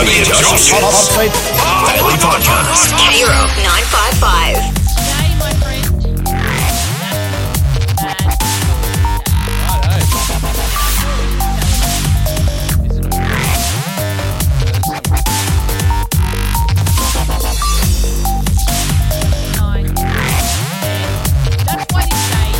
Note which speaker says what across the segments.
Speaker 1: Herbie and Josh. Daily podcast.
Speaker 2: K-Rock 955.
Speaker 3: Today, my friend, that's why this day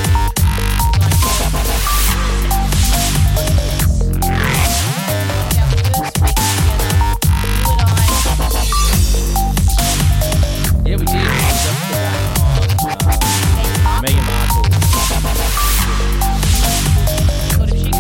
Speaker 4: Yeah, we did. It was up the back on Meghan Markle.
Speaker 3: sort of shit.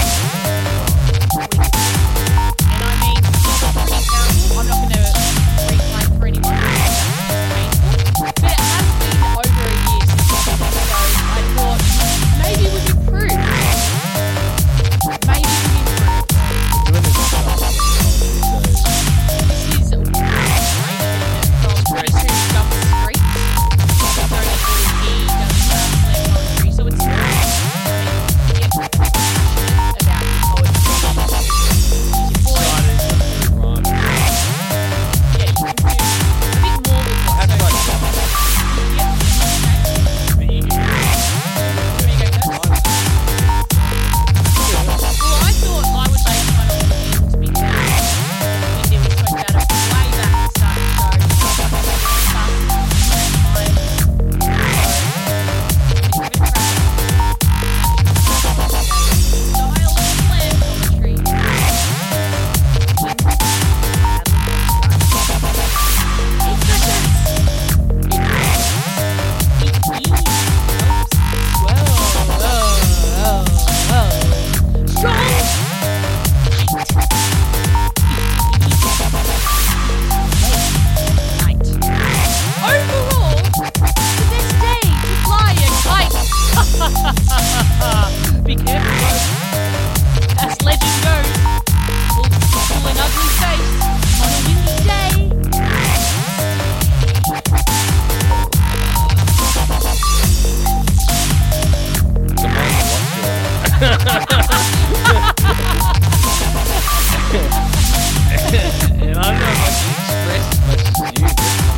Speaker 3: And I mean, it's pretty terrible. I'm not going to reclaim for anyone. It's painful. But it has been over a year since I did it. So I thought maybe it would improve. Maybe it would improve.
Speaker 4: Doing this stuff.
Speaker 3: This is from Chris who jumps streets. So he does slam poetry. So it's more get passionate about your poetry. Use your voice. Yeah, you can do a bit more with it.
Speaker 4: I have
Speaker 3: So,
Speaker 4: tried to
Speaker 3: yeah, okay.
Speaker 4: but you can
Speaker 3: Do you want me to go first? Well, I thought I would base mine on the end to be fair. We spoke about it way back at the start of the Overall, the best day to fly a kite. Be careful though. As legend goes, we'll pull an ugly face on a windy day.
Speaker 4: And I don't know if I can express as much as you.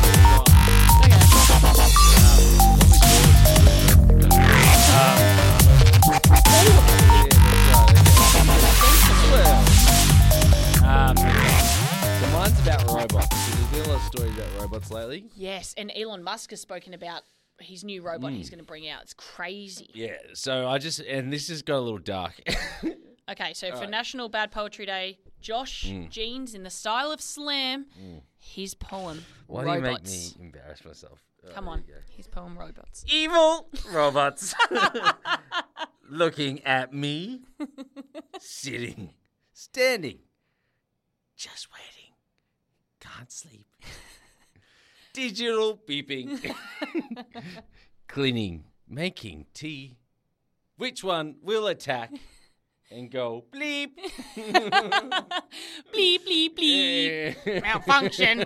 Speaker 4: So mine's about robots. There's been a lot of stories about robots lately.
Speaker 3: Yes, and Elon Musk has spoken about his new robot he's going to bring out. It's crazy.
Speaker 4: Yeah, so and this has got a little dark.
Speaker 3: Okay, so for National Bad Poetry Day, Josh Jeans, in the style of Slam, his poem,
Speaker 4: Why
Speaker 3: Robots.
Speaker 4: do you make me embarrass myself?
Speaker 3: Come
Speaker 4: there
Speaker 3: on,
Speaker 4: you go.
Speaker 3: his poem, Robots.
Speaker 4: Evil robots looking at me, sitting, standing, just waiting, can't sleep. Digital beeping, cleaning, making tea. Which one will attack and go bleep?
Speaker 3: Bleep, bleep, bleep.
Speaker 4: Yeah.
Speaker 3: Malfunction.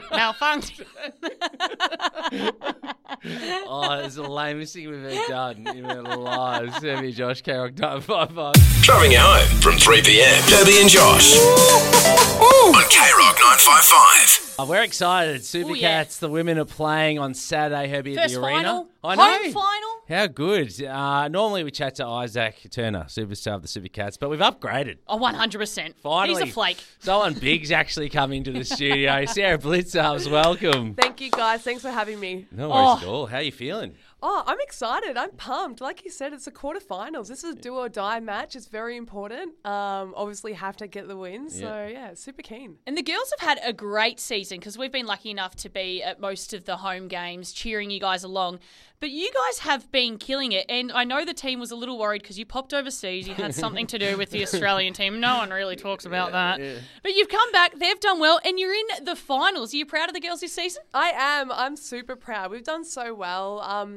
Speaker 4: Oh, it's the lamest thing we've ever done in our lives. Herbie and Josh, K-Rock 955.
Speaker 1: Driving you home from 3 p.m. Herbie and Josh. On K-Rock 955.
Speaker 4: Oh, we're excited. Supercats,
Speaker 3: yeah.
Speaker 4: the women are playing on Saturday, Herbie, at
Speaker 3: First
Speaker 4: the arena.
Speaker 3: final.
Speaker 4: I know.
Speaker 3: Home final.
Speaker 4: How good. Normally we chat to Isaac Turner, superstar of the Supercats, but we've upgraded.
Speaker 3: Oh, 100%.
Speaker 4: Finally.
Speaker 3: He's a flake.
Speaker 4: Someone big's actually come into the studio. Sarah Blitzarves, welcome.
Speaker 5: Thank you, guys. Thanks for having me.
Speaker 4: No worries at all. How are you feeling?
Speaker 5: Oh, I'm excited. I'm pumped. Like you said, it's the quarterfinals. This is a do or die match. It's very important. Obviously, have to get the win. So, yeah, super keen.
Speaker 3: And the girls have had a great season because we've been lucky enough to be at most of the home games, cheering you guys along. But you guys have been killing it. And I know the team was a little worried because you popped overseas. You had something to do with the Australian team. No one really talks about that. Yeah. But you've come back. They've done well. And you're in the finals. Are you proud of the girls this season?
Speaker 5: I am. I'm super proud. We've done so well.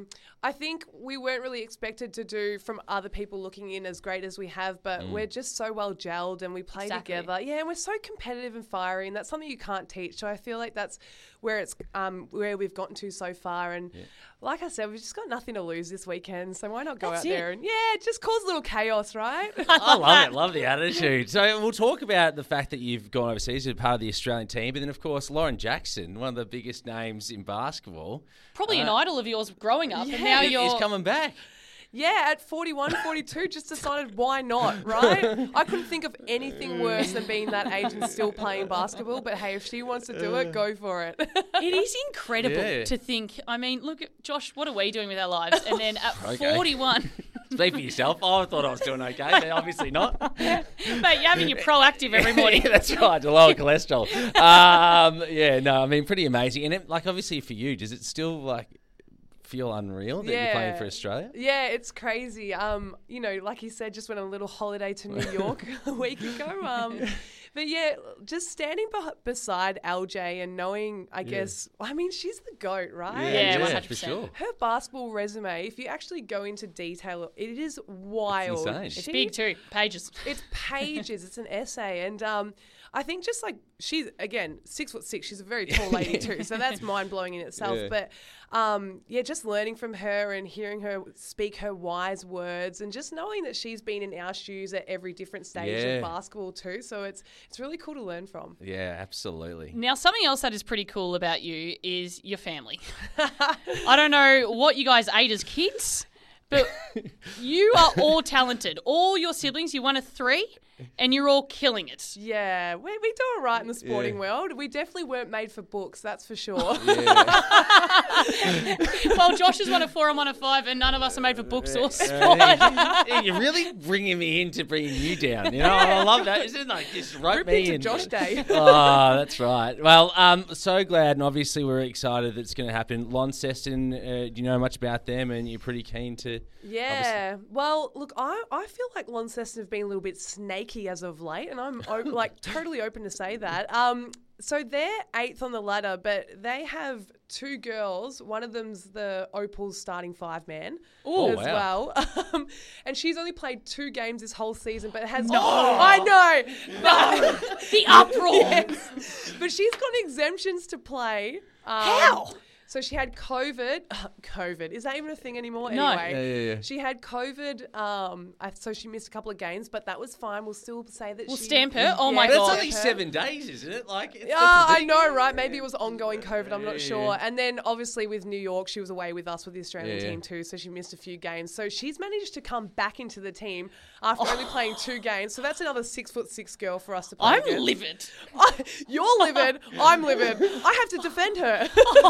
Speaker 5: I think we weren't really expected to do from other people looking in as great as we have, but we're just so well gelled and we play together. Yeah, and we're so competitive and fiery, and that's something you can't teach. So I feel like that's where it's where we've gotten to so far. And like I said, we've just got nothing to lose this weekend, so why not go out there and just cause a little chaos, right?
Speaker 4: I love it. Love the attitude. So we'll talk about the fact that you've gone overseas as part of the Australian team, but then of course Lauren Jackson, one of the biggest names in basketball.
Speaker 3: Probably an idol of yours growing up, and now
Speaker 4: He's coming back.
Speaker 5: Yeah, at 41, 42, just decided why not, right? I couldn't think of anything worse than being that age and still playing basketball. But hey, if she wants to do it, go for it.
Speaker 3: It is incredible to think. I mean, look at Josh, what are we doing with our lives? And then at 41...
Speaker 4: Speak for yourself. I thought I was doing okay, but obviously not.
Speaker 3: Mate, you're having your Proactive every morning.
Speaker 4: Yeah, that's right, to lower cholesterol. I mean, pretty amazing. And it, obviously for you, does it still feel unreal that you're playing for Australia?
Speaker 5: Yeah, it's crazy. Like you said, just went on a little holiday to New York a week ago. But yeah, just standing beside LJ and knowing, I guess, I mean, she's the GOAT, right?
Speaker 3: Yeah,
Speaker 4: 100%. For sure.
Speaker 5: Her basketball resume, if you actually go into detail, it is wild.
Speaker 4: It's
Speaker 3: It's big too, pages.
Speaker 5: It's pages. It's an essay. And I think just she's, again, 6'6", she's a very tall lady too, so that's mind-blowing in itself.
Speaker 4: Yeah.
Speaker 5: But just learning from her and hearing her speak her wise words and just knowing that she's been in our shoes at every different stage of basketball too. So it's really cool to learn from.
Speaker 4: Yeah, absolutely.
Speaker 3: Now, something else that is pretty cool about you is your family. I don't know what you guys ate as kids, but you are all talented. All your siblings, you're one of 3, and you're all killing it.
Speaker 5: Yeah, we do all right in the sporting world. We definitely weren't made for books, that's for sure.
Speaker 3: Well, Josh is one of 4 and one of 5, and none of us are made for books or sport.
Speaker 4: You're really bringing me in to bringing you down. You know, I love that. Isn't it just rope me in?
Speaker 5: Josh Day.
Speaker 4: Oh, that's right. Well, so glad, and obviously we're excited that it's going to happen. Launceston, do you know much about them? And you're pretty keen to...
Speaker 5: Yeah. Well, look, I feel like Launceston have been a little bit snaky as of late, and I'm totally open to say that. So they're 8th on the ladder, but they have 2 girls. One of them's the Opal's starting 5-man well. And she's only played 2 games this whole season, but has...
Speaker 3: No.
Speaker 5: I know! But,
Speaker 3: The uproar!
Speaker 5: yes. But she's got exemptions to play.
Speaker 3: How?
Speaker 5: So she had COVID. COVID. Is that even a thing anymore?
Speaker 3: No.
Speaker 5: Anyway,
Speaker 4: Yeah.
Speaker 5: she had COVID. So she missed a couple of games, but that was fine. We'll still say that
Speaker 3: We'll
Speaker 5: she...
Speaker 3: stamp her? Oh, my
Speaker 4: But
Speaker 3: God.
Speaker 4: it's only 7 days, isn't it?
Speaker 5: I know, right? Maybe it was ongoing COVID. I'm not sure. And then obviously with New York, she was away with us with the Australian team too, so she missed a few games. So she's managed to come back into the team after only playing 2 games. So that's another 6'6" girl for us to play
Speaker 3: I'm
Speaker 5: against.
Speaker 3: livid.
Speaker 5: You're livid. I'm livid. I have to defend her.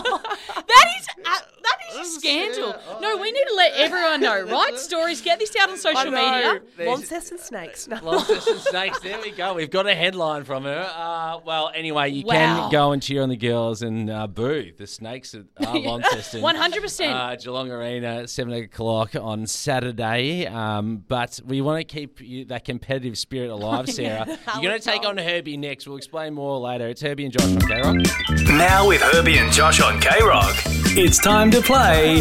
Speaker 3: That is a scandal. No, we need to let everyone know. Write stories. Get this out on social media.
Speaker 5: Launceston Snakes. No.
Speaker 4: Launceston Snakes. There we go. We've got a headline from her. Well, anyway, you can go and cheer on the girls and boo the Snakes at Launceston.
Speaker 3: 100%.
Speaker 4: Geelong Arena, 7 o'clock on Saturday. But we want to keep that competitive spirit alive, Sarah. You're going to take on Herbie next. We'll explain more later. It's Herbie and Josh on K-Rock.
Speaker 1: Now with Herbie and Josh on K-Rock, it's time to play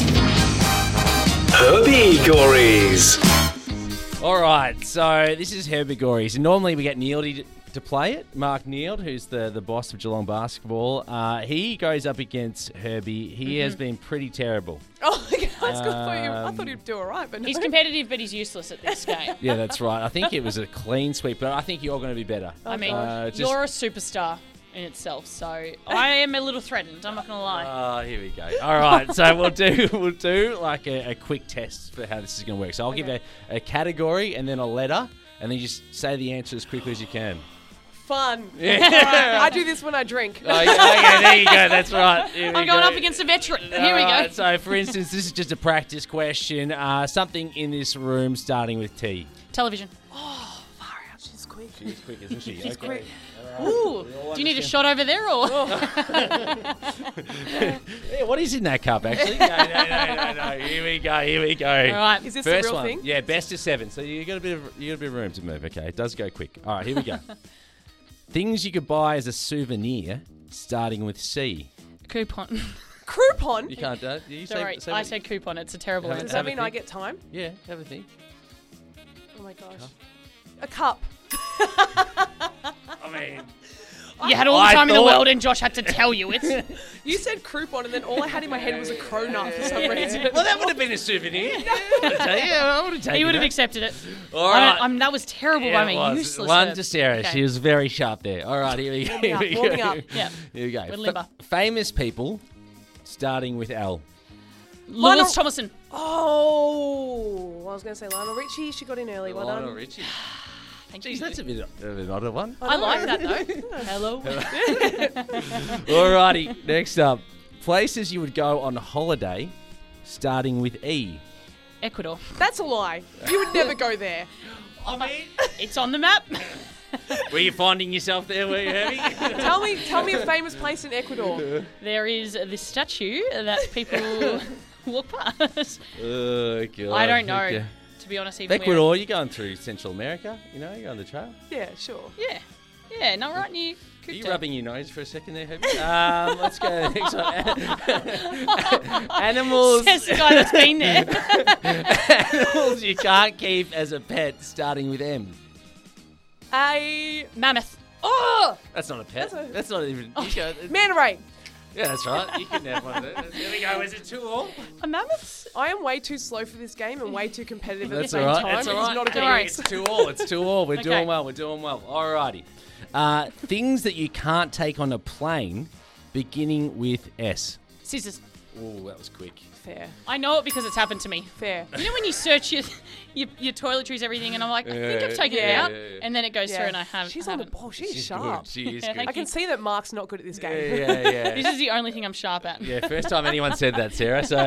Speaker 1: Herbie Gories.
Speaker 4: All right, so this is Herbie Gories. Normally we get Neildy to play it. Mark Neild, who's the boss of Geelong basketball. He goes up against Herbie. He has been pretty terrible.
Speaker 5: Oh, my God, that's good for you. I thought he'd do all right, but no.
Speaker 3: He's competitive, but he's useless at this game.
Speaker 4: Yeah, that's right. I think it was a clean sweep, but I think you're going to be better.
Speaker 3: I mean,
Speaker 4: just-
Speaker 3: you're a superstar in itself, so I am a little threatened. I'm not going to lie.
Speaker 4: Oh, here we go. All right, so we'll do like a quick test for how this is going to work. So I'll give a category and then a letter, and then you just say the answer as quickly as you can.
Speaker 5: Fun. Yeah. I do this when I drink.
Speaker 4: Oh, yeah, okay, there you go. That's right.
Speaker 3: I'm going up against a veteran. Here we go.
Speaker 4: Right, so, for instance, this is just a practice question. Something in this room starting with T.
Speaker 3: Television.
Speaker 5: Oh, far out. She's quick.
Speaker 4: She's quick, isn't she?
Speaker 5: She's quick.
Speaker 3: Ooh. Do you need a shot over there, or?
Speaker 4: Yeah, what is in that cup, actually? No. Here we go.
Speaker 3: All right.
Speaker 5: Is this
Speaker 4: First
Speaker 5: the real
Speaker 4: one.
Speaker 5: thing?
Speaker 4: Yeah, best of 7. So you got a bit of room to move. Okay, it does go quick. All right, here we go. Things you could buy as a souvenir, starting with C.
Speaker 3: Coupon.
Speaker 5: Coupon?
Speaker 4: You can't do it. You
Speaker 3: Sorry, I said coupon. It's a terrible
Speaker 4: Have
Speaker 5: Does
Speaker 3: answer.
Speaker 5: that mean I get time?
Speaker 4: Yeah, have a think.
Speaker 5: Oh my gosh. A cup.
Speaker 4: I mean,
Speaker 3: You had all the
Speaker 4: I
Speaker 3: time in the
Speaker 4: thought-
Speaker 3: world, and Josh had to tell you it's.
Speaker 5: You said Coupon, and then all I had in my head was a cronut for some reason.
Speaker 4: well, that would have been a souvenir. I would have taken
Speaker 3: He would have
Speaker 4: that.
Speaker 3: accepted it.
Speaker 4: All right.
Speaker 3: That was terrible
Speaker 4: Yeah,
Speaker 3: by
Speaker 4: it
Speaker 3: me.
Speaker 4: was.
Speaker 3: Useless.
Speaker 4: One
Speaker 3: verb.
Speaker 4: to Sarah.
Speaker 3: Okay.
Speaker 4: She was very sharp there. All right, here we go. Here we
Speaker 5: Warming
Speaker 4: go.
Speaker 5: up.
Speaker 3: Yeah.
Speaker 4: Here we go.
Speaker 3: We're limber.
Speaker 4: Famous people, starting with L.
Speaker 3: Lewis Thomason.
Speaker 5: Oh, I was going to say Lionel Richie. She got in early. Well
Speaker 4: Lionel
Speaker 5: done.
Speaker 4: Richie.
Speaker 3: Thank
Speaker 4: Jeez,
Speaker 3: you.
Speaker 4: that's a bit of an odder one.
Speaker 3: I like that though. Hello.
Speaker 4: Alrighty, next up. Places you would go on holiday, starting with E.
Speaker 3: Ecuador.
Speaker 5: That's a lie. You would never go there.
Speaker 4: I mean,
Speaker 3: It's on the map.
Speaker 4: were you finding yourself there, were you, Herbie?
Speaker 5: Tell me a famous place in Ecuador.
Speaker 3: There is this statue that people walk past.
Speaker 4: Oh, God.
Speaker 3: I don't know.
Speaker 4: Okay.
Speaker 3: To be honest, even
Speaker 4: Ecuador, you're going through Central America, you're on the trail.
Speaker 5: Yeah, sure.
Speaker 3: Yeah, not right near.
Speaker 4: Are you rubbing your nose for a second there, Herbie? Let's go to the next one. Animals.
Speaker 3: Says the guy that's been there.
Speaker 4: Animals you can't keep as a pet, starting with M.
Speaker 5: A
Speaker 3: Mammoth.
Speaker 5: oh,
Speaker 4: That's not a pet.
Speaker 5: That's a-
Speaker 4: That's not even. You go,
Speaker 5: manta ray.
Speaker 4: yeah, that's right. You can have one of those. There we go. Is it 2-all?
Speaker 3: A mammoth?
Speaker 5: I am way too slow for this game and way too competitive at the
Speaker 4: That's
Speaker 5: same
Speaker 4: all right.
Speaker 5: time.
Speaker 4: That's all
Speaker 5: It's
Speaker 4: right.
Speaker 5: not a good
Speaker 3: Don't worry.
Speaker 5: race.
Speaker 4: It's 2-all. It's 2-all. We're
Speaker 3: Okay.
Speaker 4: doing well. We're doing well. Alrighty. Things that you can't take on a plane, beginning with S.
Speaker 3: Scissors.
Speaker 4: Oh, that was quick.
Speaker 5: Fair.
Speaker 3: I know it because it's happened to me.
Speaker 5: Fair.
Speaker 3: You know when you search your toiletries, everything, and I'm like, I think I've taken it
Speaker 5: Yeah.
Speaker 3: out, and then it goes through, and I haven't.
Speaker 5: She's on the ball. She's
Speaker 4: She's
Speaker 5: sharp.
Speaker 4: good. She is
Speaker 3: Yeah,
Speaker 4: good.
Speaker 5: I can see that Mark's not good at this
Speaker 4: Yeah,
Speaker 5: game.
Speaker 4: yeah.
Speaker 3: This is the only thing I'm sharp at.
Speaker 4: Yeah, first time anyone said that, Sarah. So,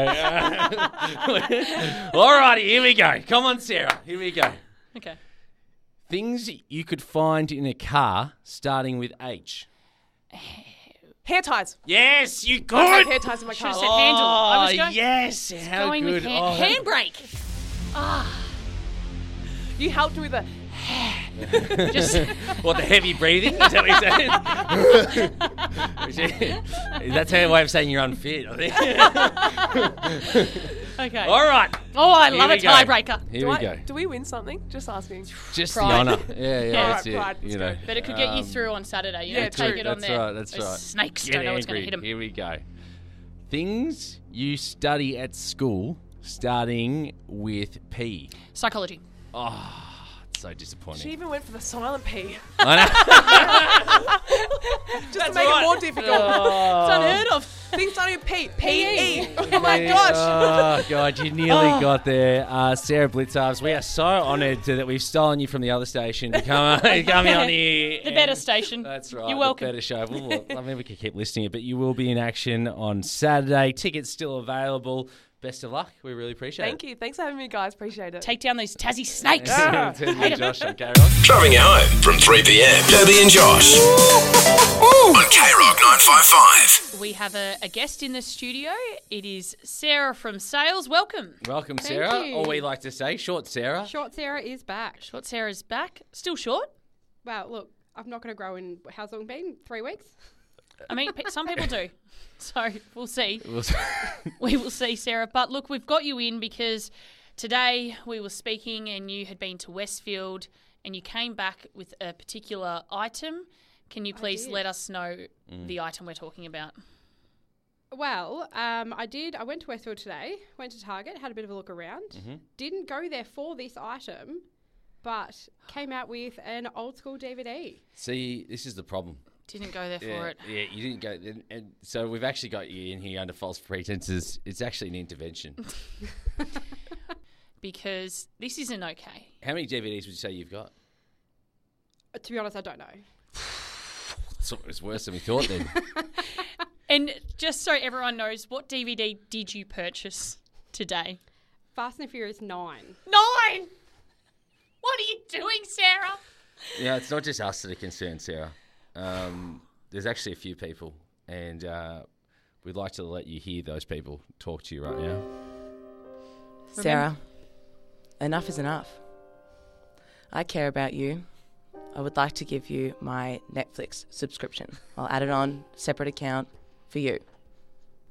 Speaker 4: alrighty, here we go. Come on, Sarah. Here we go.
Speaker 3: Okay.
Speaker 4: Things you could find in a car, starting with H.
Speaker 5: Hair ties.
Speaker 4: Yes, you
Speaker 5: I have
Speaker 4: good.
Speaker 5: hair ties in my
Speaker 3: Should have
Speaker 5: car.
Speaker 3: said handle. I was
Speaker 4: Oh,
Speaker 3: going,
Speaker 4: yes. How
Speaker 3: going
Speaker 4: good.
Speaker 3: with
Speaker 4: Oh,
Speaker 3: handbrake.
Speaker 5: You helped me with a.
Speaker 3: Just
Speaker 4: What, the heavy breathing? Is that what you're saying? That's her way of saying you're unfit, I think.
Speaker 3: okay.
Speaker 4: All right.
Speaker 3: Oh, I love a
Speaker 4: we go.
Speaker 3: tiebreaker.
Speaker 4: Here we go.
Speaker 5: Do we win something? Just asking.
Speaker 4: Just
Speaker 3: Pride.
Speaker 4: the honour. Yeah, that's
Speaker 5: Alright,
Speaker 4: it.
Speaker 5: pride, let's
Speaker 4: You know.
Speaker 3: But it could get you through on Saturday. You
Speaker 5: yeah,
Speaker 3: know, take
Speaker 5: true.
Speaker 3: it on
Speaker 4: That's
Speaker 3: there.
Speaker 4: right, that's
Speaker 3: Those
Speaker 4: right.
Speaker 3: Snakes
Speaker 4: Get
Speaker 3: don't know what's going to
Speaker 4: angry.
Speaker 3: hit them.
Speaker 4: Here we go. Things you study at school, starting with P.
Speaker 3: Psychology.
Speaker 4: Oh, it's so disappointing.
Speaker 5: She even went for the silent P.
Speaker 4: I know.
Speaker 5: Just to make it more difficult.
Speaker 3: It's unheard of.
Speaker 5: Things starting with P. P-E. Oh my gosh.
Speaker 4: Oh, God, you nearly got there. Sarah Blitzarves, we are so honoured that we've stolen you from the other station to come on here.
Speaker 3: The better station.
Speaker 4: That's right.
Speaker 3: You're welcome.
Speaker 4: The better show. I mean, we could keep listening it, but you will be in action on Saturday. Tickets still available. Best of luck. We really appreciate
Speaker 5: Thank you. Thanks for having me, guys. Appreciate it.
Speaker 3: Take down these Tassie snakes.
Speaker 4: it. Josh on K-Rock.
Speaker 1: Driving you home from 3 p.m. Debbie and Josh on K-Rock 955.
Speaker 3: We have a guest in the studio. It is Sarah from Sales. Welcome.
Speaker 4: Welcome, Sarah.
Speaker 6: you.
Speaker 4: Or we like to say, Short Sarah.
Speaker 6: Short Sarah is back.
Speaker 3: Short Sarah's back. Still short.
Speaker 6: Wow, look, I'm not going to grow in, how's long been? 3 weeks?
Speaker 3: I mean, some people do. So we'll see.
Speaker 4: We'll-
Speaker 3: We will see, Sarah. But look, we've got you in because today we were speaking and you had been to Westfield and you came back with a particular item. Can you please
Speaker 6: did.
Speaker 3: let us know the item we're talking about?
Speaker 6: Well, I did. I went to Westfield today, went to Target, had a bit of a look around. Didn't go there for this item, but came out with an old school DVD.
Speaker 4: See, this is the problem.
Speaker 3: Didn't go there for it.
Speaker 4: Yeah, you didn't go. And so we've actually got you in here under false pretenses. It's actually an intervention.
Speaker 3: Because this isn't okay.
Speaker 4: How many DVDs would you say you've got?
Speaker 6: To be honest, I don't know.
Speaker 4: So it was worse than we thought then.
Speaker 3: And just so everyone knows, what DVD did you purchase today?
Speaker 6: Fast and Furious 9.
Speaker 3: 9! What are you doing, Sarah?
Speaker 4: Yeah, it's not just us that are concerned, Sarah. There's actually a few people, and we'd like to let you hear those people talk to you right now.
Speaker 7: Sarah, enough is enough. I care about you. I would like to give you my Netflix subscription. I'll add it on, separate account for you.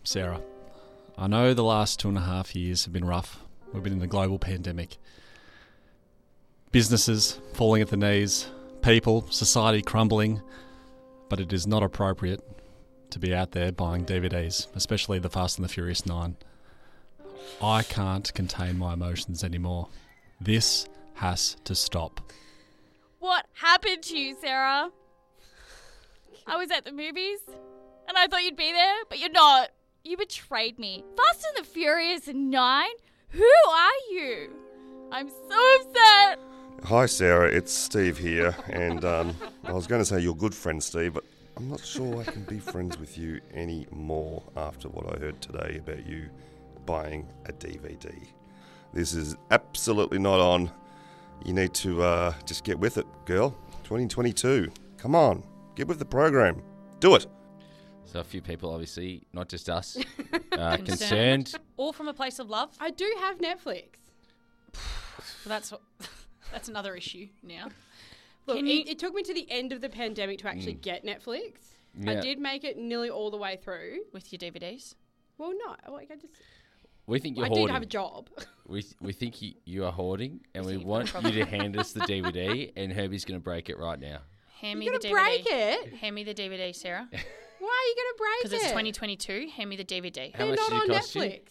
Speaker 8: Sarah, I know the last 2.5 years have been rough. We've been in a global pandemic. Businesses falling at the knees, people, society crumbling, but it is not appropriate to be out there buying DVDs, especially the Fast and the Furious 9. I can't contain my emotions anymore. This has to stop.
Speaker 9: What happened to you, Sarah? I was at the movies, and I thought you'd be there, but you're not. You betrayed me. Fast and the Furious 9? Who are you? I'm so upset.
Speaker 10: Hi Sarah, it's Steve here, and I was going to say you're a good friend, Steve, but I'm not sure I can be friends with you anymore after what I heard today about you buying a DVD. This is absolutely not on. You need to just get with it, girl. 2022. Come on, get with the program. Do it.
Speaker 4: So a few people, obviously, not just us, concerned.
Speaker 3: All from a place of love.
Speaker 6: I do have Netflix.
Speaker 3: Well, that's another issue now.
Speaker 6: Look, it took me to the end of the pandemic to actually get Netflix.
Speaker 4: Yeah.
Speaker 6: I did make it nearly all the way through.
Speaker 3: With your DVDs?
Speaker 6: Well, no. Like,
Speaker 4: We think you're
Speaker 6: I
Speaker 4: hoarding.
Speaker 6: did have a job.
Speaker 4: We think you are hoarding, and we want you to hand us the DVD, and Herbie's going to break it right now.
Speaker 3: Hand me
Speaker 6: You're
Speaker 3: the
Speaker 6: gonna
Speaker 3: DVD.
Speaker 6: break it?
Speaker 3: Hand me the DVD, Sarah.
Speaker 6: Why are you going to break it?
Speaker 3: Because it's 2022. Hand me the DVD.
Speaker 4: How
Speaker 6: They're
Speaker 4: much
Speaker 6: not
Speaker 4: did it
Speaker 6: on
Speaker 4: cost you?
Speaker 6: Netflix.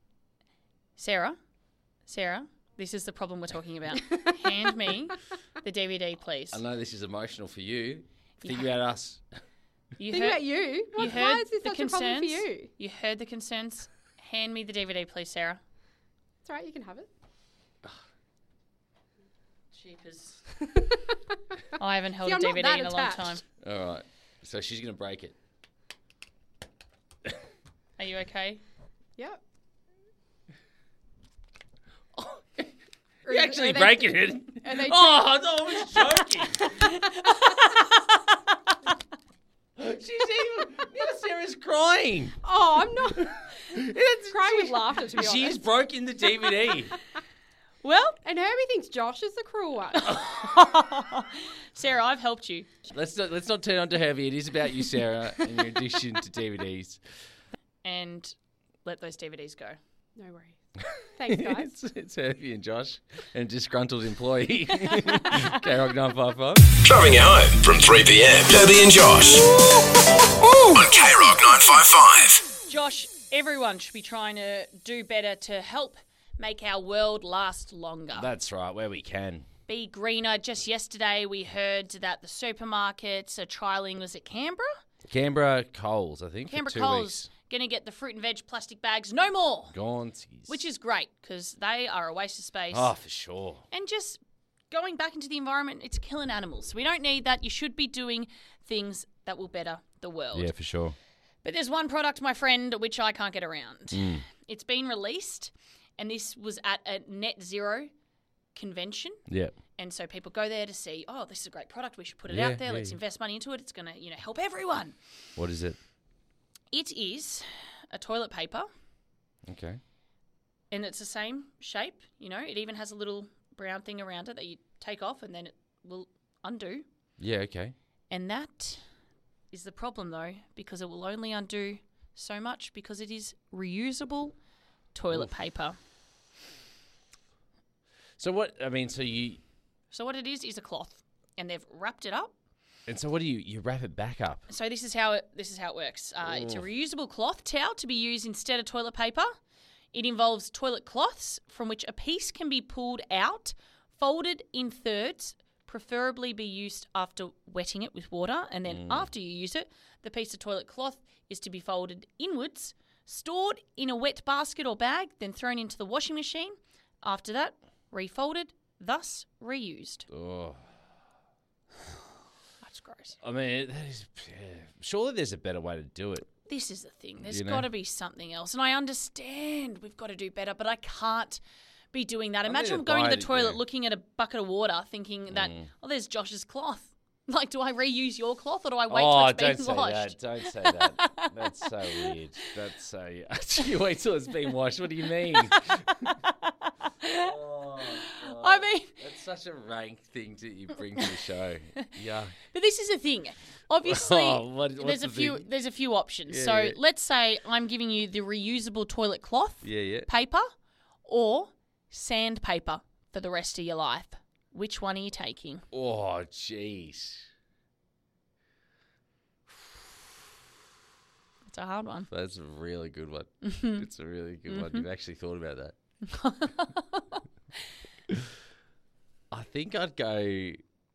Speaker 3: Sarah, this is the problem we're talking about. Hand me the DVD, please.
Speaker 4: I know this is emotional for you. Think about us.
Speaker 3: You
Speaker 6: Think about you. Why is this
Speaker 3: the
Speaker 6: such a problem for
Speaker 3: concerns.
Speaker 6: you?
Speaker 3: You heard the concerns. Hand me the DVD, please, Sarah.
Speaker 6: It's all right, you can have it.
Speaker 3: Jeepers. I haven't held
Speaker 6: See,
Speaker 3: a
Speaker 6: I'm not
Speaker 3: DVD
Speaker 6: that
Speaker 3: in a long time.
Speaker 6: attached.
Speaker 4: All right. So she's going to break it.
Speaker 3: Are you okay?
Speaker 6: Yep.
Speaker 4: You're actually breaking it.
Speaker 6: Are they
Speaker 4: Oh, no, I was joking. She's even. Sarah's crying.
Speaker 6: Oh, I'm not crying with laughter, to be
Speaker 4: She's
Speaker 6: honest.
Speaker 4: broken the DVD.
Speaker 3: Well,
Speaker 6: And Herbie thinks Josh is the cruel one.
Speaker 3: Sarah, I've helped you.
Speaker 4: Let's not turn on to Herbie. It is about you, Sarah, and your addiction to DVDs.
Speaker 3: And let those DVDs go.
Speaker 6: No worries. Thanks, guys.
Speaker 4: It's Herbie and Josh, and a disgruntled employee. K-Rock 955.
Speaker 1: Driving you home from 3 p.m. Herbie and Josh. On K-Rock 955.
Speaker 3: Josh, everyone should be trying to do better to help make our world last longer.
Speaker 4: That's right, where we can.
Speaker 3: Be greener. Just yesterday we heard that the supermarkets are trialling, was it Canberra?
Speaker 4: Canberra Coles, I think,
Speaker 3: Canberra
Speaker 4: for 2
Speaker 3: Coles
Speaker 4: weeks.
Speaker 3: going to get the fruit and veg plastic bags no more.
Speaker 4: Gaunties.
Speaker 3: Which is great because they are a waste of space.
Speaker 4: Oh, for sure.
Speaker 3: And just going back into the environment, it's killing animals. We don't need that. You should be doing things that will better the world.
Speaker 4: Yeah, for sure.
Speaker 3: But there's one product, my friend, which I can't get around. It's been released, and this was at a net zero convention.
Speaker 4: Yeah.
Speaker 3: And so people go there to see, oh, this is a great product. We should put it
Speaker 4: Yeah,
Speaker 3: out there.
Speaker 4: yeah,
Speaker 3: Let's
Speaker 4: yeah.
Speaker 3: invest money into it. It's going to, help everyone.
Speaker 4: What is it?
Speaker 3: It is a toilet paper,
Speaker 4: Okay.
Speaker 3: and it's the same shape. It even has a little brown thing around it that you take off, and then it will undo.
Speaker 4: Yeah, okay.
Speaker 3: And that is the problem, though, because it will only undo so much because it is reusable toilet paper.
Speaker 4: So what,
Speaker 3: So what it is a cloth, and they've wrapped it up.
Speaker 4: and so what do you wrap it back up?
Speaker 3: So this is how it works. It's a reusable cloth towel to be used instead of toilet paper. It involves toilet cloths from which a piece can be pulled out, folded in thirds, preferably be used after wetting it with water, and then after you use it, the piece of toilet cloth is to be folded inwards, stored in a wet basket or bag, then thrown into the washing machine. After that, refolded, thus reused.
Speaker 4: Oh.
Speaker 3: That's gross.
Speaker 4: That is, surely there's a better way to do it.
Speaker 3: This is the thing. There's
Speaker 4: You know?
Speaker 3: got to be something else. And I understand we've got to do better, but I can't be doing that. Imagine going to the toilet, looking at a bucket of water, thinking that, there's Josh's cloth. Like, do I reuse your cloth or do I wait till it's been washed?
Speaker 4: Don't say that. That's so weird. That's so... You wait till it's been washed. What do you mean?
Speaker 3: I mean,
Speaker 4: that's such a rank thing that you bring to the show. Yeah.
Speaker 3: but this is the thing. Obviously,
Speaker 4: what's
Speaker 3: there's a
Speaker 4: the
Speaker 3: few.
Speaker 4: thing?
Speaker 3: There's a few options.
Speaker 4: Yeah,
Speaker 3: so
Speaker 4: yeah.
Speaker 3: let's say I'm giving you the reusable toilet cloth,
Speaker 4: Yeah.
Speaker 3: paper, or sandpaper for the rest of your life. Which one are you taking?
Speaker 4: Oh, jeez.
Speaker 3: It's a hard one.
Speaker 4: That's a really good one. It's a really good one. You've actually thought about that. I think I'd go.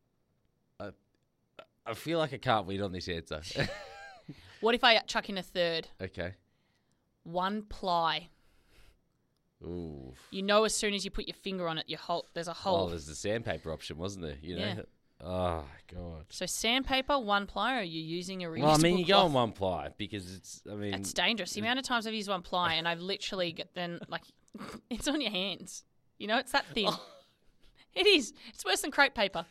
Speaker 4: I feel like I can't win on this answer.
Speaker 3: What if I chuck in a third?
Speaker 4: Okay.
Speaker 3: 1 ply.
Speaker 4: Ooh.
Speaker 3: You know, as soon as you put your finger on it, there's a hole.
Speaker 4: Oh, there's the sandpaper option, wasn't there? You know.
Speaker 3: Yeah.
Speaker 4: Oh God.
Speaker 3: So sandpaper, 1 ply, or are you using a reusable
Speaker 4: Well, I mean, you go
Speaker 3: cloth?
Speaker 4: on 1 ply because it's. I mean,
Speaker 3: It's dangerous. The amount of times I've used 1 ply and I've literally it's on your hands. You know, it's that thin.
Speaker 4: Oh.
Speaker 3: It is. It's worse than crepe paper.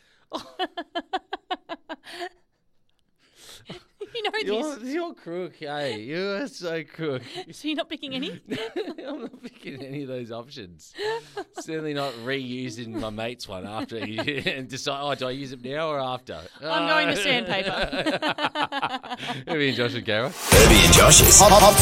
Speaker 3: You know this.
Speaker 4: You're crook, hey. You are so crook.
Speaker 3: So you're not picking any?
Speaker 4: I'm not picking any of those options. Certainly not reusing my mate's one after and decide, do I use it now or after?
Speaker 3: I'm going to sandpaper.
Speaker 4: Herbie and Josh and Kara.
Speaker 1: Herbie and Josh's Hot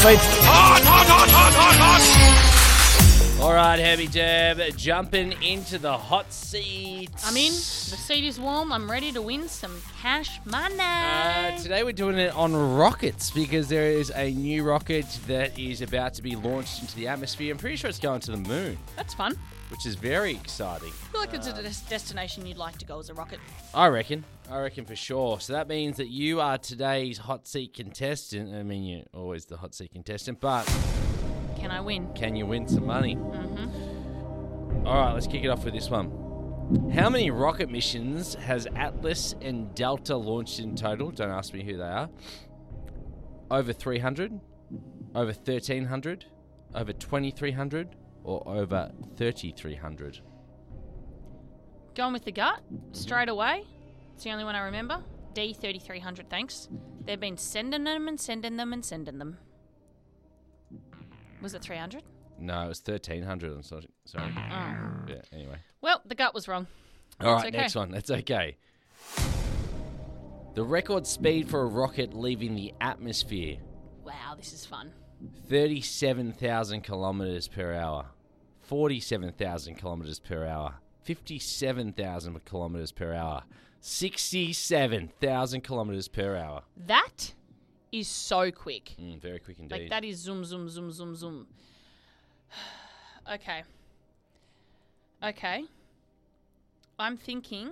Speaker 1: Seat.
Speaker 4: All right, Herbie Derb, jumping into the hot seat.
Speaker 3: I'm in. The seat is warm. I'm ready to win some cash money.
Speaker 4: Today we're doing it on rockets because there is a new rocket that is about to be launched into the atmosphere. I'm pretty sure it's going to the moon,
Speaker 3: That's fun.
Speaker 4: which is very exciting.
Speaker 3: I feel like it's a destination you'd like to go as a rocket.
Speaker 4: I reckon for sure. So that means that you are today's hot seat contestant. I mean, you're always the hot seat contestant, but
Speaker 3: Can I win?
Speaker 4: can you win some money?
Speaker 3: Mm-hmm.
Speaker 4: All right, let's kick it off with this one. How many rocket missions has Atlas and Delta launched in total? Don't ask me who they are. Over 300? Over 1,300? Over 2,300? Or over 3,300?
Speaker 3: Going with the gut straight away. It's the only one I remember. D 3,300, thanks. They've been sending them and sending them and sending them. Was it 300?
Speaker 4: No, it was 1,300. I'm sorry. Yeah, anyway.
Speaker 3: Well, the gut was wrong.
Speaker 4: All
Speaker 3: That's
Speaker 4: right,
Speaker 3: okay.
Speaker 4: next one. That's okay. The record speed for a rocket leaving the atmosphere,
Speaker 3: Wow, this is fun.
Speaker 4: 37,000 kilometres per hour, 47,000 kilometres per hour, 57,000 kilometres per hour, 67,000 kilometres per hour.
Speaker 3: That is so quick.
Speaker 4: Very quick indeed.
Speaker 3: Like, that is zoom, zoom, zoom, zoom, zoom. Okay. I'm thinking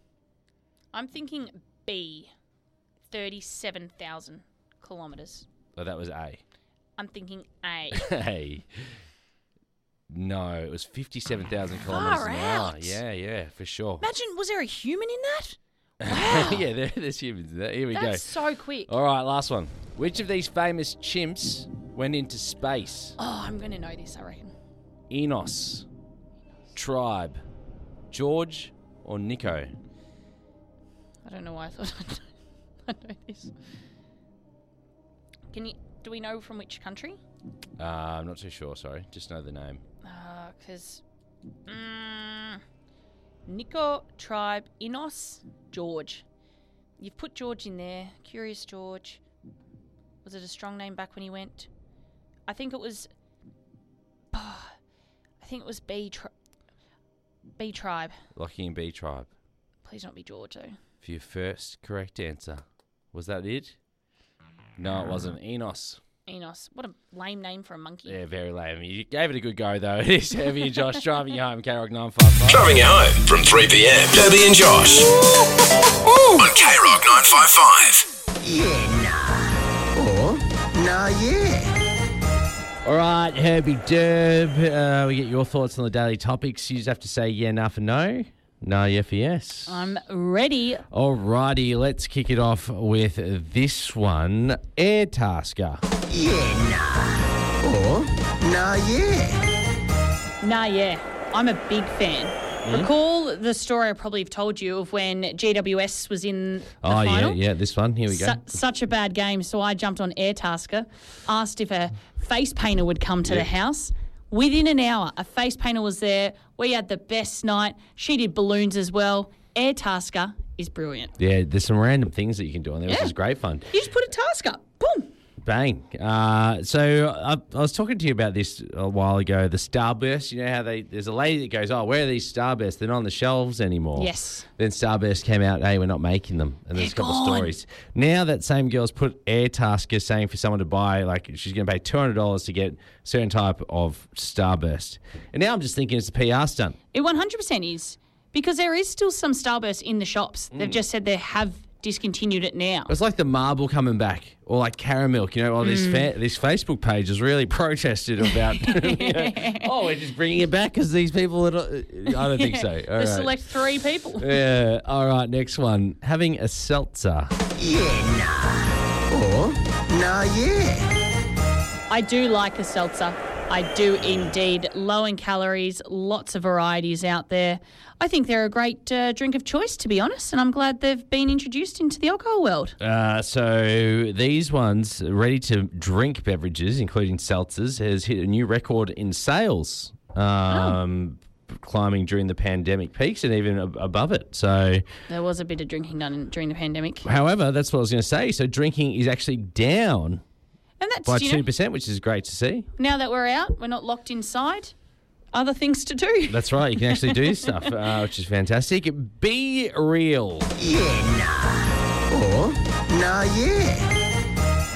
Speaker 3: B, 37,000 kilometres.
Speaker 4: Oh, that was A.
Speaker 3: I'm thinking A.
Speaker 4: A. No, it was 57,000 kilometres
Speaker 3: Far
Speaker 4: an hour.
Speaker 3: out.
Speaker 4: Yeah, for sure.
Speaker 3: Imagine, was there a human in that? Wow.
Speaker 4: Yeah, there's humans in that. Here we go.
Speaker 3: That's so quick.
Speaker 4: All right, last one. Which of these famous chimps went into space?
Speaker 3: Oh, I'm going to know this, I reckon.
Speaker 4: Enos, Tribe, George, or Nico?
Speaker 3: I don't know why I thought I'd know this. Do we know from which country?
Speaker 4: I'm not too sure, sorry. Just know the name.
Speaker 3: Because Nico, Tribe, Enos, George. You've put George in there. Curious George. Was it a strong name back when he went? I think it was B Tribe.
Speaker 4: Locking in B Tribe.
Speaker 3: Please not be George, though.
Speaker 4: For your first correct answer. Was that it? No, it wasn't. Enos.
Speaker 3: Enos. What a lame name for a monkey.
Speaker 4: Yeah, very lame. You gave it a good go, though. It's Herbie and Josh driving you home. K-Rock 955.
Speaker 1: Driving you home from 3 p.m. Herbie and Josh. On K-Rock 955.
Speaker 11: Yeah, nah. Or, nah, yeah.
Speaker 4: All right, Herbie Derb. We get your thoughts on the daily topics. You just have to say yeah, nah for no. No, yeah for yes.
Speaker 3: I'm ready.
Speaker 4: All righty, let's kick it off with this one. Airtasker.
Speaker 11: Yeah, nah. Or, nah, yeah.
Speaker 3: Nah, yeah. I'm a big fan. Recall the story I probably have told you of when GWS was in the final?
Speaker 4: Yeah, this one. Here we go.
Speaker 3: Such a bad game, so I jumped on Airtasker, asked if a face painter would come to the house. Within an hour, a face painter was there. We had the best night. She did balloons as well. Airtasker is brilliant.
Speaker 4: Yeah, there's some random things that you can do on there, which is great fun.
Speaker 3: You just put a task up. Boom.
Speaker 4: Bang. So I was talking to you about this a while ago, the Starburst. You know how there's a lady that goes, oh, where are these Starbursts? They're not on the shelves anymore.
Speaker 3: Yes.
Speaker 4: Then Starburst came out, hey, we're not making them. And there's a couple of stories. Now that same girl's put Airtasker saying for someone to buy, like she's going to pay $200 to get a certain type of Starburst. And now I'm just thinking it's a PR stunt.
Speaker 3: It 100% is. Because there is still some Starburst in the shops. They've just said they have discontinued it now.
Speaker 4: It's like the marble coming back, or like Caramilk. You know, this Facebook page has really protested about. Oh, we're just bringing it back because these people. I don't think so. All right.
Speaker 3: Select 3 people.
Speaker 4: Yeah. All right. Next one. Having a seltzer.
Speaker 11: Yeah, nah. Or, nah, yeah.
Speaker 3: I do like a seltzer. I do indeed. Low in calories, lots of varieties out there. I think they're a great drink of choice, to be honest, and I'm glad they've been introduced into the alcohol world.
Speaker 4: So these ones, ready-to-drink beverages, including seltzers, has hit a new record in sales, climbing during the pandemic peaks and even above it. So
Speaker 3: there was a bit of drinking done during the pandemic.
Speaker 4: However, that's what I was going to say. So drinking is actually down
Speaker 3: and that's,
Speaker 4: by 2%, which is great to see.
Speaker 3: Now that we're out, we're not locked inside. Other things to do.
Speaker 4: That's right. You can actually do stuff, which is fantastic. Be real.
Speaker 11: Yeah, nah. Or, nah, yeah.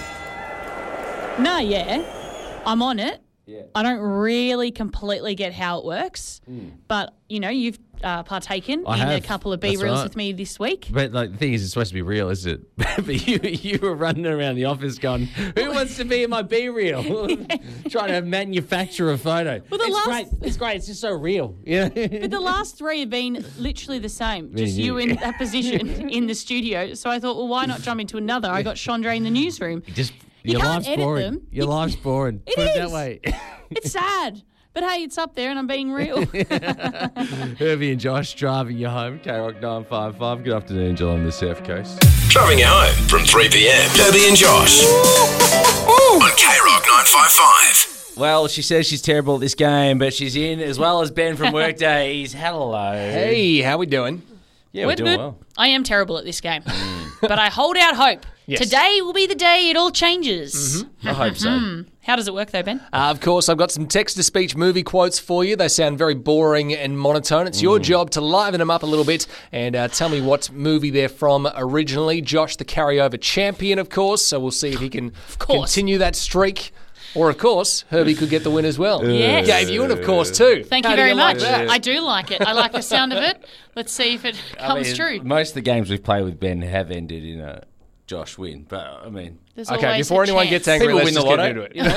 Speaker 3: Nah, yeah. I'm on it. Yeah. I don't really completely get how it works, but, you know, you've partaken in a couple of B-reels with me this week.
Speaker 4: But like, the thing is, it's supposed to be real, isn't it? But you were running around the office going, who wants to be in my B-reel? Trying to manufacture a photo. Well, it's great. It's just so real. Yeah.
Speaker 3: But the last 3 have been literally the same. Just you in that position in the studio. So I thought, well, why not jump into another? I got Chandra in the newsroom.
Speaker 4: Your
Speaker 3: can't
Speaker 4: life's
Speaker 3: edit
Speaker 4: boring.
Speaker 3: them.
Speaker 4: Your life's boring. Put it that way.
Speaker 3: It's sad. But hey, it's up there and I'm being real.
Speaker 4: Herbie and Josh driving you home. K-Rock 955. Good afternoon, Geelong, the Surf Coast.
Speaker 1: Driving you home from 3 p.m. Herbie and Josh on K-Rock 955.
Speaker 4: Well, she says she's terrible at this game, but she's in as well as Ben from Workdays. Hello.
Speaker 12: Hey, how we doing?
Speaker 4: Yeah, we're doing well.
Speaker 3: I am terrible at this game, but I hold out hope. Yes. Today will be the day it all changes.
Speaker 4: I hope so.
Speaker 3: How does it work though, Ben?
Speaker 12: Of course, I've got some text-to-speech movie quotes for you. They sound very boring and monotone. It's your job to liven them up a little bit and tell me what movie they're from originally. Josh, the carryover champion, of course, so we'll see if he can continue that streak. Or, of course, Herbie could get the win as well.
Speaker 3: Yes.
Speaker 12: Gave you an, of course, too.
Speaker 3: Thank you very much. I do like it. I like the sound of it. Let's see if it comes true.
Speaker 4: Most of the games we've played with Ben have ended in a Josh win. But, I mean...
Speaker 12: Okay, before anyone gets angry, let's just get into it. You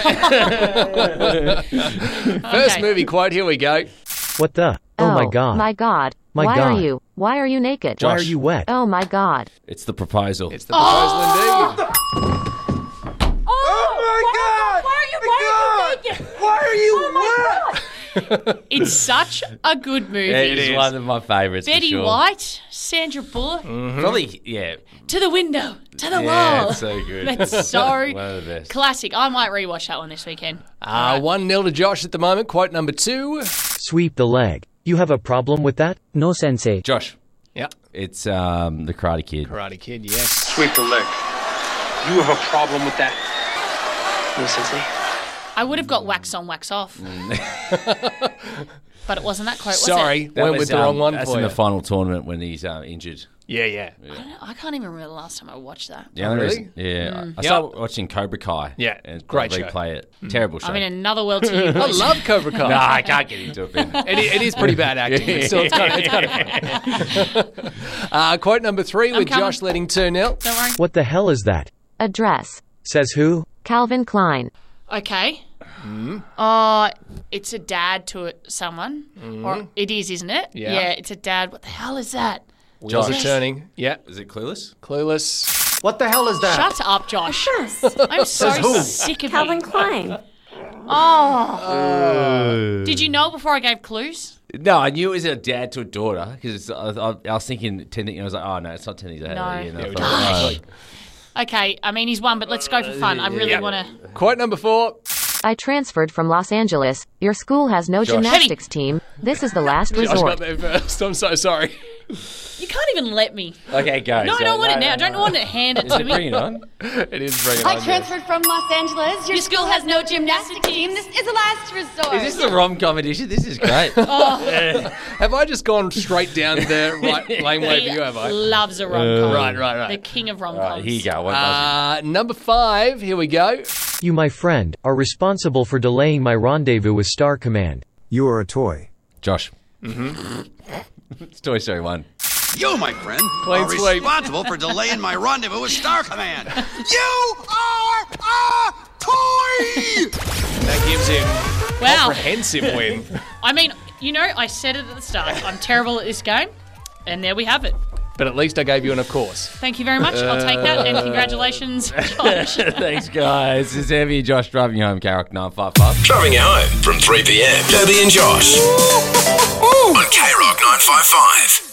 Speaker 12: know? First movie quote, here we go.
Speaker 13: What the? Oh, my God.
Speaker 14: My God. Why are you naked?
Speaker 4: Josh.
Speaker 13: Why are you wet?
Speaker 14: Oh, my God.
Speaker 4: It's the proposal.
Speaker 12: It's the proposal indeed.
Speaker 11: Why are you wet?
Speaker 3: It's such a good movie.
Speaker 4: It is one of my favourites.
Speaker 3: Betty
Speaker 4: for sure.
Speaker 3: White, Sandra Bullock.
Speaker 4: Probably, yeah.
Speaker 3: To the window, to the wall.
Speaker 4: Yeah, it's so good.
Speaker 3: That's so
Speaker 4: one of the best.
Speaker 3: Classic. I might rewatch that one this weekend.
Speaker 12: 1-0 to Josh at the moment. Quote number 2.
Speaker 13: Sweep the leg. You have a problem with that? No, sensei.
Speaker 4: Josh.
Speaker 12: Yeah.
Speaker 4: It's the Karate Kid.
Speaker 12: Karate Kid, yes.
Speaker 15: Sweep the leg. You have a problem with that? No, sensei.
Speaker 3: I would have got wax on, wax off. But it wasn't that quote, was it?
Speaker 12: Sorry, went with the wrong one
Speaker 4: that's
Speaker 12: for
Speaker 4: in
Speaker 12: you.
Speaker 4: the final tournament when he's injured.
Speaker 12: Yeah.
Speaker 3: I can't even remember the last time I watched that.
Speaker 4: Yeah,
Speaker 12: really?
Speaker 4: I started watching Cobra Kai.
Speaker 12: Yeah,
Speaker 4: and
Speaker 12: great show.
Speaker 4: replay it. Terrible show.
Speaker 3: I'm in another world to you.
Speaker 12: I love Cobra Kai.
Speaker 4: No, I can't get into it, Ben.
Speaker 12: It is pretty bad acting, but still, it's kind of fun. Quote number 3 with Josh leading 2-0.
Speaker 3: Don't worry.
Speaker 13: What the hell is that?
Speaker 14: A dress.
Speaker 13: Says who?
Speaker 14: Calvin Klein.
Speaker 3: Okay. It's a dad to someone. Or it is, isn't it?
Speaker 12: Yeah.
Speaker 3: It's a dad. What the hell is that?
Speaker 12: Wheels are turning. Yeah.
Speaker 4: Is it Clueless?
Speaker 12: Clueless.
Speaker 11: What the hell is that?
Speaker 3: Shut up, Josh. I'm so sick of
Speaker 14: Calvin
Speaker 3: you.
Speaker 14: Klein.
Speaker 3: Oh. Did you know before I gave clues?
Speaker 4: No, I knew it was a dad to a daughter because I was thinking 10. I was like, oh no, it's not 10 years ahead.
Speaker 3: No. Okay, I mean he's won, but let's go for fun. I really want to.
Speaker 12: Quote number 4.
Speaker 14: I transferred from Los Angeles. Your school has no
Speaker 4: Josh.
Speaker 14: gymnastics team. This is the last
Speaker 12: Josh got
Speaker 14: resort.
Speaker 12: there first. I'm so sorry.
Speaker 3: You can't even let me.
Speaker 4: Okay, go.
Speaker 3: No, I don't want it now. I don't want to hand it to me.
Speaker 4: Bring it on.
Speaker 12: It is bringing
Speaker 16: I
Speaker 12: on.
Speaker 16: transferred from Los Angeles. Your school has no gymnastics team. This is the last resort.
Speaker 4: Is this the rom-com edition? This is great.
Speaker 12: Have I just gone straight down the right laneway for you, have I?
Speaker 3: Loves a rom-com.
Speaker 12: Right.
Speaker 3: The king of rom-coms.
Speaker 4: Right, here you go. What does
Speaker 12: Number 5, here we go.
Speaker 13: You, my friend, are responsible for delaying my rendezvous with Star Command.
Speaker 17: You are a toy.
Speaker 4: Josh. It's Toy Story 1.
Speaker 18: You, my friend,
Speaker 12: Clean
Speaker 18: are
Speaker 12: sweep.
Speaker 18: responsible for delaying my rendezvous with Star Command. You are a toy!
Speaker 12: That gives him
Speaker 3: Wow.
Speaker 12: comprehensive win.
Speaker 3: I mean, you know, I said it at the start. I'm terrible at this game. And there we have it.
Speaker 12: But at least I gave you an of course.
Speaker 3: Thank you very much. I'll take that. And congratulations, Josh.
Speaker 4: Thanks, guys. It's Heavy and Josh driving you home, Carrick 955.
Speaker 1: Driving you home from 3 p.m. Debbie and Josh on K Rock 955.